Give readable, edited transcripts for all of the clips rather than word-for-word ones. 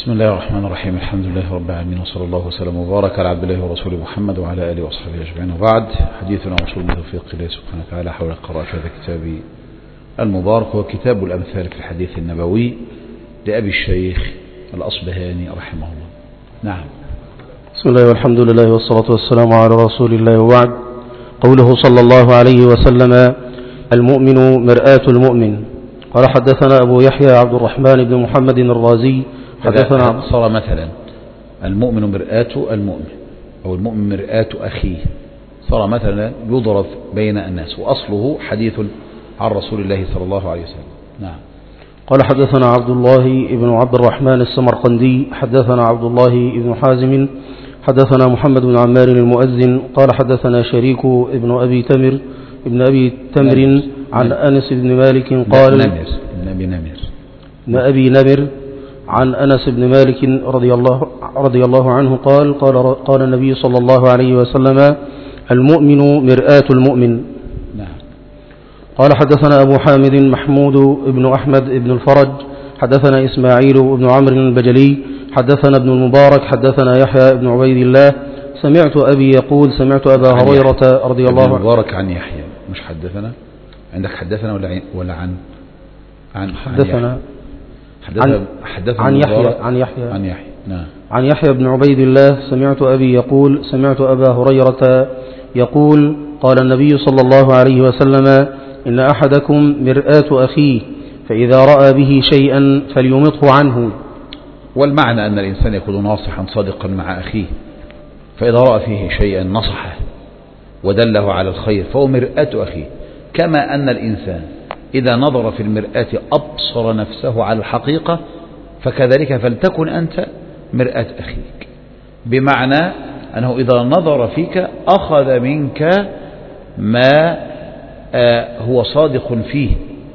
بسم الله الرحمن الرحيم. الحمد لله رب العالمين، وصلى الله وسلم وبارك على عبد الله ورسوله محمد وعلى آله وصحبه أجمعين، وبعد. حديثنا موصول بتوفيق الله سبحانه وتعالى حول قراءة هذا الكتاب المبارك، هو كتاب الأمثال في الحديث النبوي لأبي الشيخ الأصبهاني رحمه الله. نعم. بسم الله والحمد لله والصلاة والسلام على رسول الله، وبعد. قوله صلى الله عليه وسلم: المؤمن مرآة المؤمن. قال حدثنا أبو يحيى عبد الرحمن بن محمد الرازي حدثنا. صار مثلا المؤمن مرآة المؤمن، أو المؤمن مرآة أخيه، صار مثلا يضرب بين الناس، وأصله حديث عن رسول الله صلى الله عليه وسلم. نعم. قال حدثنا عبد الله بن عبد الرحمن السمرقندي حدثنا عبد الله بن حازم حدثنا محمد بن عمار المؤذن قال حدثنا شريك ابن أبي تمر عن أنس بن مالك قال أبي نمر عن أنس بن مالك رضي الله عنه قال النبي صلى الله عليه وسلم: المؤمن مرآة المؤمن. قال حدثنا أبو حامد محمود بن أحمد بن الفرج حدثنا إسماعيل بن عمرو البجلي حدثنا ابن المبارك حدثنا يحيى بن عبيد الله سمعت أبي يقول: سمعت أبا هريرة رضي الله عنه. المبارك عن يحيى، مش حدثنا عندك؟ حدثنا ولا عن حدثنا عن يحيى نعم. عن يحيى بن عبيد الله سمعت أبي يقول: سمعت أبا هريرة يقول: قال النبي صلى الله عليه وسلم: إن أحدكم مرآة أخيه، فإذا رأى به شيئا فليمطه عنه. والمعنى أن الإنسان يكون ناصحا صادقا مع أخيه، فإذا رأى فيه شيئا نصحه ودله على الخير فهو مرآة أخيه، كما أن الإنسان إذا نظر في المرآة أبصر نفسه على الحقيقة، فكذلك فلتكن أنت مرآة أخيك، بمعنى أنه إذا نظر فيك أخذ منك ما هو صادق فيه،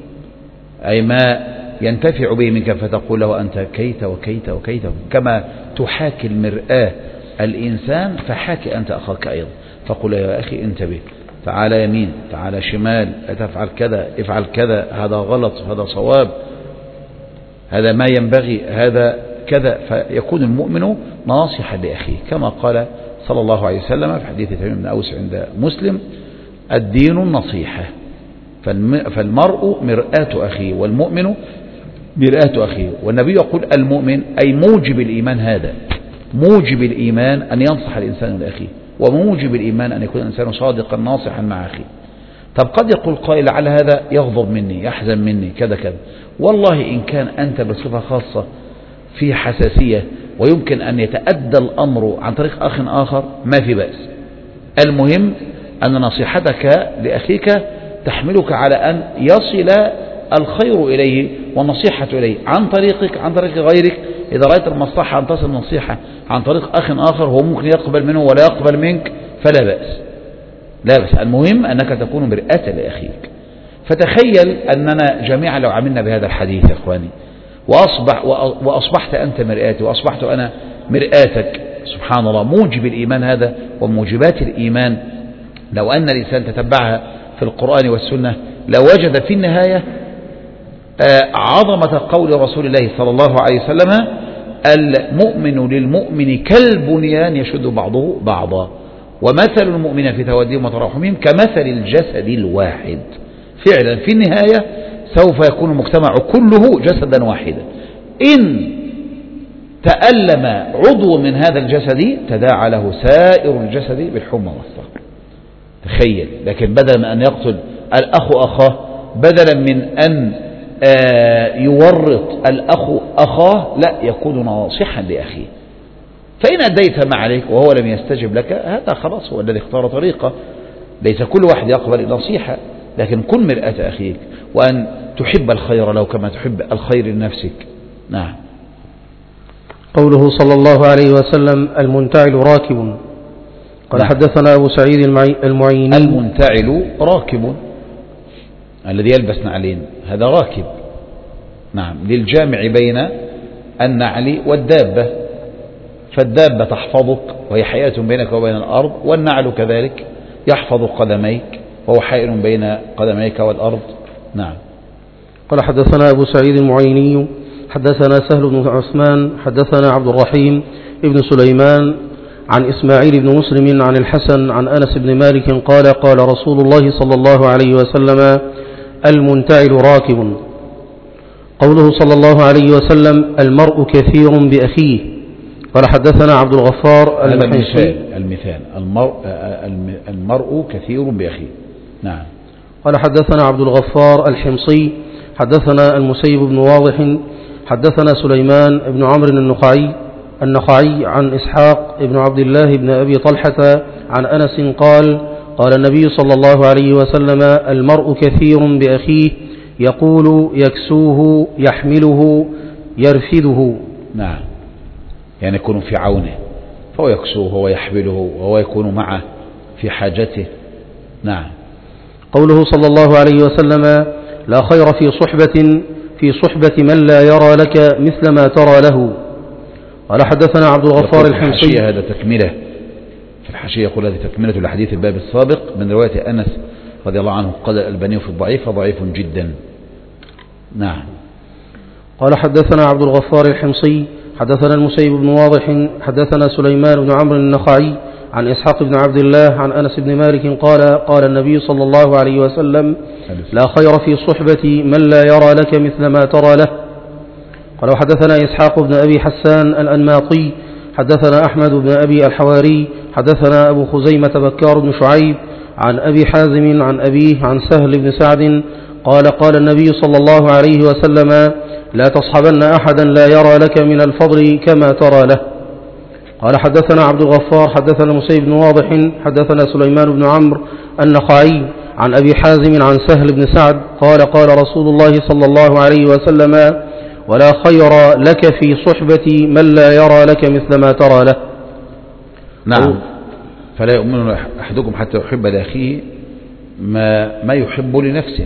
أي ما ينتفع به منك، فتقول له أنت كيت وكيت وكيت، كما تحاكي المرآة الإنسان فحاكي أنت أخاك أيضا، فقل: يا أخي انتبه، تعال يمين، تعال شمال، تفعل كذا، افعل كذا، هذا غلط، هذا صواب، هذا ما ينبغي، هذا كذا. فيكون المؤمن ناصحا لأخيه، كما قال صلى الله عليه وسلم في حديث تميم بن أوس عند مسلم: الدين النصيحة. فالمرء مرآة أخيه، والمؤمن مرآة أخيه. والنبي يقول: المؤمن أي موجب الإيمان، هذا موجب الإيمان أن ينصح الإنسان لأخيه، وموجب الإيمان أن يكون الإنسان صادقا ناصحا مع أخيه. طب قد يقول قائل: على هذا يغضب مني، يحزن مني، كذا كذا. والله إن كان أنت بصفة خاصة في حساسية ويمكن أن يتأدى الأمر عن طريق أخ آخر، ما في بأس. المهم أن نصيحتك لأخيك تحملك على أن يصل الخير إليه والنصيحة إليه عن طريقك، عن طريق غيرك. إذا رأيت المصلحة أن تصل النصيحة عن طريق أخ آخر هو ممكن يقبل منه ولا يقبل منك، فلا بأس، لا بأس. المهم أنك تكون مرآة لأخيك. فتخيل أننا جميعا لو عملنا بهذا الحديث يا أخواني، وأصبحت أنت مرآتي وأصبحت أنا مرآتك، سبحان الله، موجب الإيمان هذا. وموجبات الإيمان لو أن الإنسان تتبعها في القرآن والسنة لوجد في النهاية عظمة قول رسول الله صلى الله عليه وسلم: المؤمن للمؤمن كالبنيان يشد بعضه بعضا، ومثل المؤمن في توديهم وتراحمهم كمثل الجسد الواحد. فعلا في النهاية سوف يكون المجتمع كله جسدا واحدا. إن تألم عضو من هذا الجسد تداعى له سائر الجسد بالحمى والسهر. تخيل. لكن بدلا من أن يقتل الأخ أخاه، بدلا من أن يورط الأخ أخاه، لا، يكون ناصحا لأخيه. فإن أديت ما عليك وهو لم يستجب لك، هذا خلاص هو الذي اختار طريقه. ليس كل واحد يقبل النصيحة، لكن كن مرآة أخيك، وأن تحب الخير له كما تحب الخير لنفسك. نعم. قوله صلى الله عليه وسلم: المنتعل راكب. قال حدثنا أبو سعيد المعيني. المنتعل راكب، الذي يلبس نعلين، هذا راكب. نعم، للجامع بين النعل والدابة. فالدابة تحفظك وهي حياة بينك وبين الأرض، والنعل كذلك يحفظ قدميك وهو حائل بين قدميك والأرض. نعم. قال حدثنا أبو سعيد المعيني حدثنا سهل بن عثمان حدثنا عبد الرحيم ابن سليمان عن إسماعيل بن مسلم عن الحسن عن أنس بن مالك قال قال رسول الله صلى الله عليه وسلم المنتعل راكب. قوله صلى الله عليه وسلم المرء كثير بأخيه. قال حدثنا عبد الغفار المثال المرء كثير بأخيه. نعم. قال حدثنا عبد الغفار الحمصي حدثنا المسيب بن واضح حدثنا سليمان بن عمرو النخعي عن إسحاق بن عبد الله بن أبي طلحة عن أنس قال قال النبي صلى الله عليه وسلم المرء كثير بأخيه يقول يكسوه يحمله يرفده. نعم، يعني يكون في عونه فهو يكسوه ويحمله وهو يكون معه في حاجته. نعم. قوله صلى الله عليه وسلم لا خير في صحبة من لا يرى لك مثل ما ترى له. قال حدثنا عبد الغفار الحمصي. هذا تكملة في الحاشية، يقول هذه تكملة لحديث الباب السابق من رواية أنس رضي الله عنه قال الألباني في الضعيف ضعيف جدا. نعم. قال حدثنا عبد الغفار الحمصي حدثنا المسيب بن واضح حدثنا سليمان بن عمرو النخعي عن إسحاق بن عبد الله عن أنس بن مالك قال قال النبي صلى الله عليه وسلم لا خير في صحبة من لا يرى لك مثل ما ترى له. قال حدثنا إسحاق بن أبي حسان الأنماطي حدثنا أحمد بن أبي الحواري حدثنا أبو خزيمة بكار بن شعيب عن أبي حازم عن أبيه عن سهل بن سعد قال قال النبي صلى الله عليه وسلم لا تصحبن أحدا لا يرى لك من الفضل كما ترى له. قال حدثنا عبد الغفار حدثنا مسيب بن واضح حدثنا سليمان بن عمرو النخعي عن أبي حازم عن سهل بن سعد قال قال رسول الله صلى الله عليه وسلم ولا خير لك في صحبة من لا يرى لك مثل ما ترى له. نعم. فلا يؤمن أحدكم حتى يحب لأخيه ما يحب لنفسه.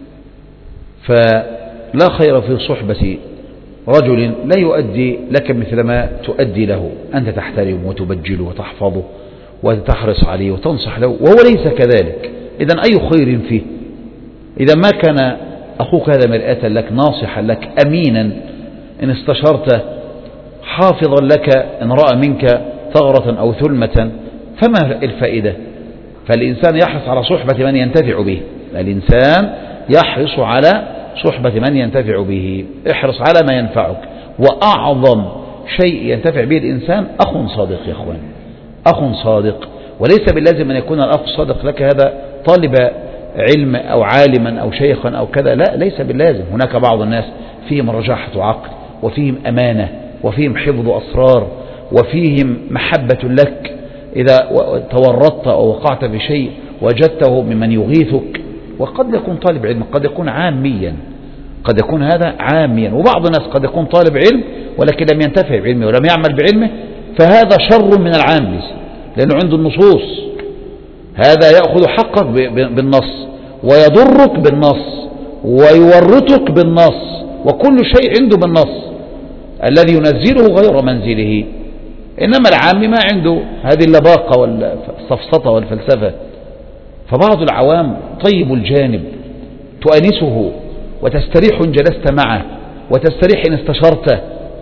فلا خير في صحبة رجل لا يؤدي لك مثل ما تؤدي له، أنت تحترمه وتبجله وتحفظه وتحرص عليه وتنصح له وهو ليس كذلك. إذن أي خير فيه؟ إذا ما كان أخوك هذا مرآة لك ناصحا لك أمينا إن استشرت حافظا لك إن رأى منك ثغرة أو ثلمة فما الفائدة؟ فالإنسان يحرص على صحبة من ينتفع به. الإنسان يحرص على صحبة من ينتفع به. احرص على ما ينفعك. وأعظم شيء ينتفع به الإنسان أخ صادق يا أخوان، أخ صادق. وليس باللازم أن يكون الأخ الصادق لك هذا طالب علم أو عالما أو شيخا أو كذا، لا، ليس باللازم. هناك بعض الناس فيهم رجاحة عقل وفيهم أمانة وفيهم حفظ أسرار وفيهم محبة لك. إذا تورطت أو وقعت في شيء وجدته ممن يغيثك. وقد يكون طالب علم، قد يكون عاميا، قد يكون هذا عاميا. وبعض الناس قد يكون طالب علم ولكن لم ينتفع بعلمه ولم يعمل بعلمه، فهذا شر من العامي لأنه عنده النصوص. هذا يأخذ حقك بالنص ويضرك بالنص ويورطك بالنص وكل شيء عنده بالنص الذي ينزله غير منزله. إنما العام ما عنده هذه اللباقة والسفسطة والفلسفة. فبعض العوام طيب الجانب تؤنسه وتستريح إن جلست معه وتستريح إن استشرته،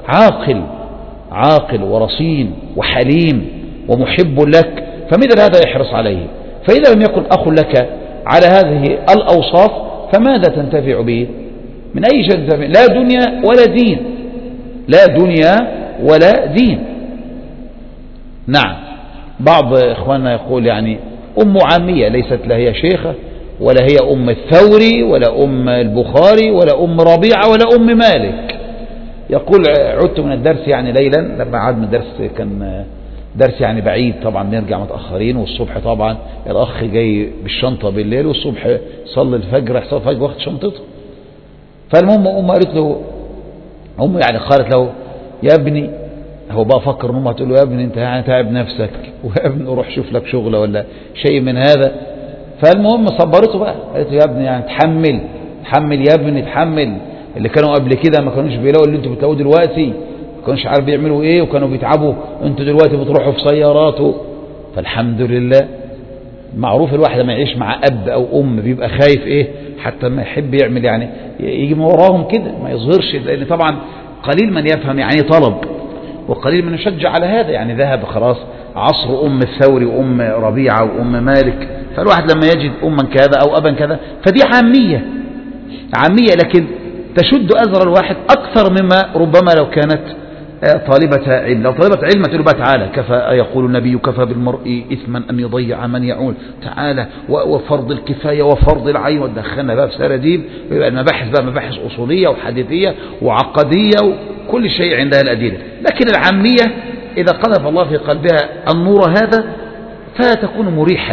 عاقل ورصين وحليم ومحب لك، فمثل هذا يحرص عليه. فإذا لم يكن أخ لك على هذه الأوصاف فماذا تنتفع به؟ من أي شيء تنتفع؟ لا دنيا ولا دين، لا دنيا ولا دين. نعم. بعض إخواننا يقول يعني أم عامية ليست لا هي شيخة ولا هي أم الثوري ولا أم البخاري ولا أم ربيعة ولا أم مالك. يقول عدت من الدرس يعني ليلا، لما عاد من الدرس كان درس يعني بعيد طبعا، بنرجع متأخرين، والصبح طبعا الأخ جاي بالشنطة بالليل، والصبح صلى الفجر حصل الفجر واخد شنطته. فالمهم أمه قالت له، أمه يعني قالت له يا ابني، هو بقى فكر أمه تقول له يا ابني أنت يعني تعب نفسك، ويا ابني روح شوف لك شغلة ولا شيء من هذا. فالمهم صبرته بقى، قالت له يا ابني يعني تحمل يا ابني تحمل. اللي كانوا قبل كده ما كانوش بيلاقوا اللي انتوا بتلاقوه دلوقتي، ما كانوش عارف بيعملوا ايه وكانوا بيتعبوا، انتوا دلوقتي بتروحوا في سيارات. فالحمد لله. معروف الواحد لما يعيش مع اب او ام بيبقى خايف ايه حتى ما يحب يعمل يعني يجي من وراهم كده ما يظهرش، لان طبعا قليل من يفهم يعني طلب، وقليل من يشجع على هذا. يعني ذهب خلاص عصر أم الثوري وأم ربيعة وأم مالك، فالواحد لما يجد أما كذا أو أبا كذا فدي عامية، لكن تشد أزر الواحد أكثر مما ربما لو كانت طالبة علم. لو طالبة علم تقول بقى تعالى كفى، يقول النبي كفى بالمرء إثما أن يضيع من يعول، تعالى وفرض الكفاية وفرض العين، ودخلنا بقى في سرديب، يبقى المباحث بقى مباحث أصولية وحديثية وعقدية وكل شيء عندها الأدلة. لكن العامية إذا قذف الله في قلبها النور هذا فتكون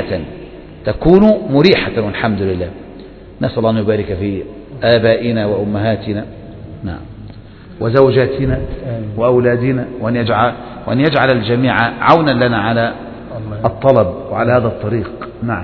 مريحة والحمد لله. نسأل الله أن يبارك في آبائنا وأمهاتنا، نعم، وزوجاتنا وأولادنا، وأن يجعل الجميع عونا لنا على الطلب وعلى هذا الطريق. نعم.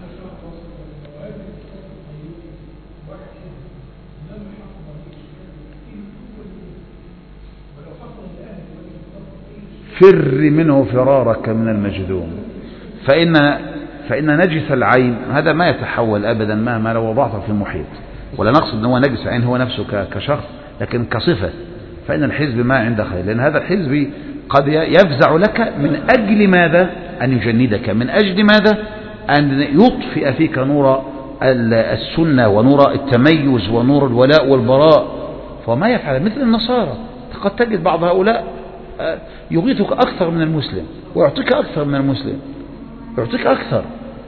فر منه فرارك من المجذوم، فإن نجس العين هذا ما يتحول أبدا مهما لو وضعته في المحيط، ولا نقصد أنه نجس عين هو نفسه كشخص، لكن كصفة. فإن الحزب ما عند خير، لأن هذا الحزب قد يفزع لك من أجل ماذا؟ أن يجندك، من أجل ماذا؟ أن يطفئ فيك نور السنة ونور التميز ونور الولاء والبراء. فما يفعل مثل النصارى، قد تجد بعض هؤلاء يغيثك أكثر من المسلم ويعطيك أكثر من المسلم، يعطيك أكثر.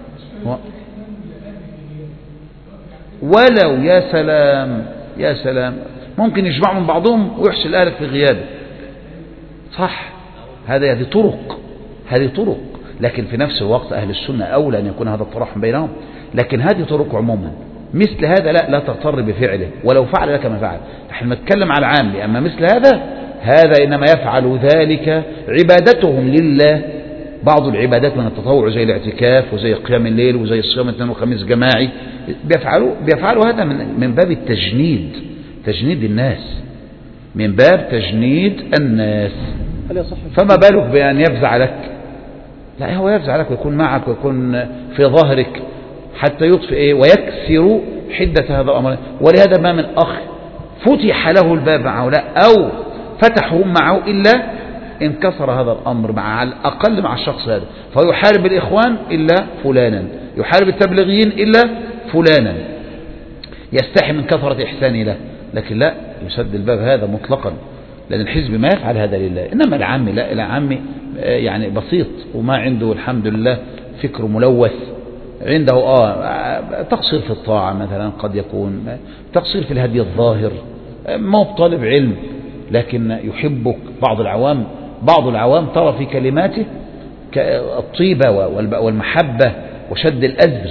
ولو يا سلام ممكن يجمع من بعضهم ويحسن أهلك في غيابه، صح، هذه طرق، لكن في نفس الوقت أهل السنة أولى أن يكون هذا التراحم بينهم. لكن هذه طرق عموما، مثل هذا لا تغتر بفعله ولو فعل لك ما فعل. نحن نتكلم على العام، أما مثل هذا إنما يفعل ذلك عبادتهم لله، بعض العبادات من التطوع زي الاعتكاف وزي قيام الليل وزي الصيام الاثنين والخميس جماعي، بيفعلوا هذا من باب تجنيد الناس، من باب تجنيد الناس. فما بالك بأن يفزع لك؟ لا، هو يفزع لك ويكون معك ويكون في ظهرك حتى يطفئ ويكسر حدة هذا الأمر. ولهذا ما من أخ فتح له الباب معه أو فتحوا معه إلا انكسر هذا الأمر على الأقل مع الشخص هذا، فيحارب الإخوان إلا فلانا، يحارب التبليغيين إلا فلانا، يستحي من كثرة إحسانه له. لكن لا يسد الباب هذا مطلقا، لأن الحزب ما يفعل هذا لله. إنما العامي لا، العامي يعني بسيط وما عنده الحمد لله فكر ملوث، عنده تقصير في الطاعة مثلا، قد يكون تقصير في الهدي الظاهر، ما هو طالب علم لكن يحبك. بعض العوام ترى في كلماته الطيبة والمحبة وشد الأزر.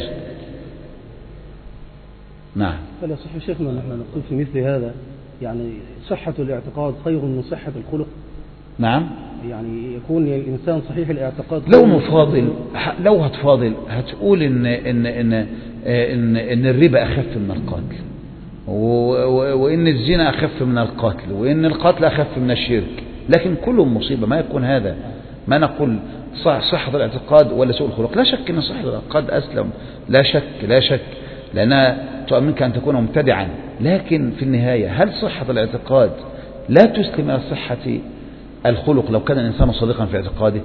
نعم. فلا صح شيخنا نحن نقول في مثل هذا يعني صحة الاعتقاد خير من صحة الخلق. نعم. يعني يكون الإنسان صحيح الاعتقاد. لو هتفاضل هتقول إن الربا أخف من القتل، وإن الزنا أخف من القتل، وإن القتل أخف من الشرك، لكن كلهم مصيبة. ما يكون هذا، ما نقول صحة الاعتقاد ولا سوء الخلق. لا شك أن صحة الاعتقاد أسلم، لا شك لأنها تؤمنك أن تكون مبتدعا. لكن في النهاية هل صحة الاعتقاد لا تسلم إلى صحة الخلق لو كان الإنسان صادقا في اعتقاده؟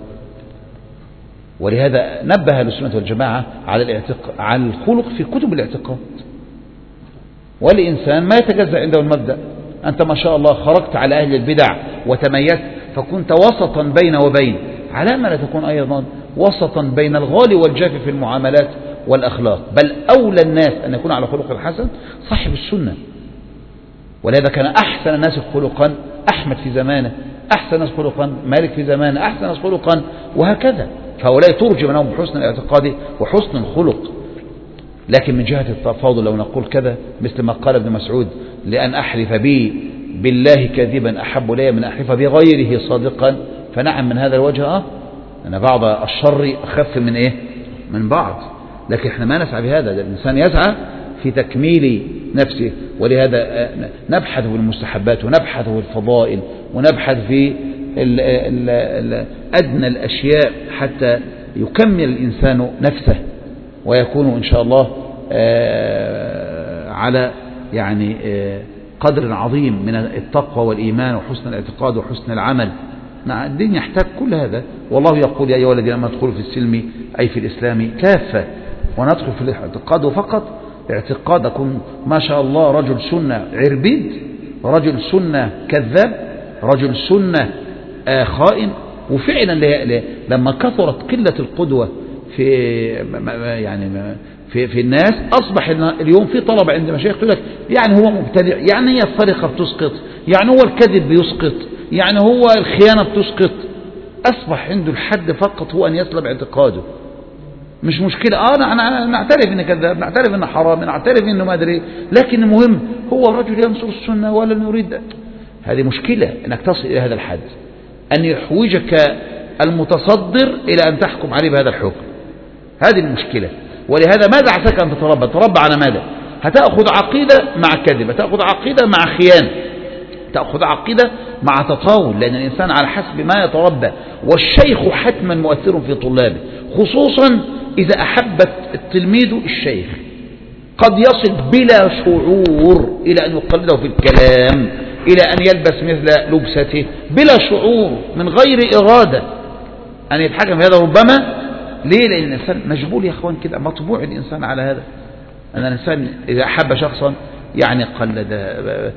ولهذا نبه السنة والجماعة على الخلق في كتب الاعتقاد. والإنسان ما يتجزأ عنده المبدأ. أنت ما شاء الله خرجت على أهل البدع وتميزت، فكنت وسطا بين وبين، على ما لا تكون أيضا وسطا بين الغالي والجاف في المعاملات والأخلاق. بل أولى الناس أن يكون على خلق الحسن صاحب السنة. ولهذا كان أحسن الناس خلقا أحمد في زمانه، أحسن الناس خلقا مالك في زمانه، أحسن الناس خلقا، وهكذا. فهؤلاء ترجم لهم بحسن الاعتقاد وحسن الخلق. لكن من جهة التفاضل لو نقول كذا مثل ما قال ابن مسعود: لأن أحلف بالله كاذبا أحب لي من أحلف بغيره صادقا. فنعم من هذا الوجه أن بعض الشر أخف من بعض. لكن احنا ما نسعى بهذا، الإنسان يسعى في تكميل نفسه. ولهذا نبحث في المستحبات ونبحث في الفضائل ونبحث في أدنى الأشياء حتى يكمل الإنسان نفسه ويكون إن شاء الله على يعني قدر عظيم من التقوى والإيمان وحسن الاعتقاد وحسن العمل. الدين يحتاج كل هذا. والله يقول يا أيها الذين آمنوا ادخلوا في السلم أي في الإسلام كافة، وندخل في الاعتقاد فقط. اعتقاد أكون ما شاء الله رجل سنة عربيد، رجل سنة كذاب، رجل سنة خائن. وفعلا لما كثرت قلة القدوة في الناس، أصبح اليوم في طلب عند مشايخ يقول لك يعني هو مبتدع، يعني هي السرقة بتسقط، يعني هو الكذب بيسقط، يعني هو الخيانة بتسقط. أصبح عنده الحد فقط هو أن يسلب اعتقاده. مش مشكلة، أنا نعترف إنه كذاب، نعترف إنه حرام، نعترف إنه ما أدري، لكن المهم هو رجل ينصر السنة ولا نريد. هذه مشكلة إنك تصل إلى هذا الحد، أن يحوجك المتصدر إلى أن تحكم عليه بهذا الحكم. هذه المشكلة. ولهذا ماذا عساك أن تتربى على ماذا؟ هتأخذ عقيدة مع كذب، هتأخذ عقيدة مع خيانة، تأخذ عقيدة مع تطاول، لأن الإنسان على حسب ما يتربى. والشيخ حتما مؤثر في طلابه، خصوصا إذا أحب التلميذ الشيخ، قد يصل بلا شعور إلى أن يقلده في الكلام، إلى أن يلبس مثل لبسته بلا شعور من غير إرادة أن يتحكم في هذا. ربما ليه؟ لأن الإنسان مجبول يا أخوان كده، مطبوع الإنسان على هذا. أن الإنسان إذا أحب شخصا يعني قلد،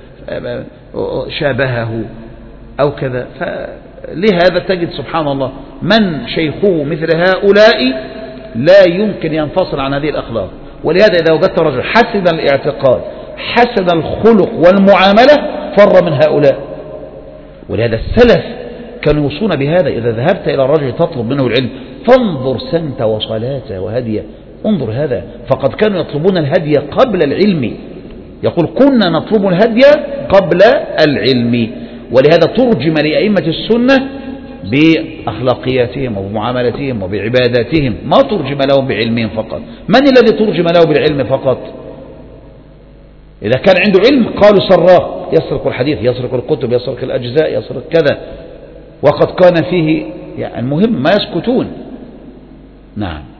شابهه أو كذا. فلهذا تجد سبحان الله من شيخه مثل هؤلاء لا يمكن ينفصل عن هذه الأخلاق. ولهذا إذا وجدت رجل حسن الاعتقاد حسن الخلق والمعاملة فر من هؤلاء. ولهذا السلف كانوا يوصون بهذا. إذا ذهبت إلى الرجل تطلب منه العلم فانظر سمت وصلاته وهديه، انظر هذا. فقد كانوا يطلبون الهدي قبل العلم. يقول كنا نطلب الهدي قبل العلم. ولهذا ترجم لأئمة السنة بأخلاقياتهم وبمعاملتهم وبعباداتهم، ما ترجم لهم بعلمهم فقط. من الذي ترجم له بالعلم فقط؟ إذا كان عنده علم قالوا سراه، يسرق الحديث، يسرق الكتب، يسرق الأجزاء، يسرق كذا، وقد كان فيه يعني المهم ما يسكتون. نعم.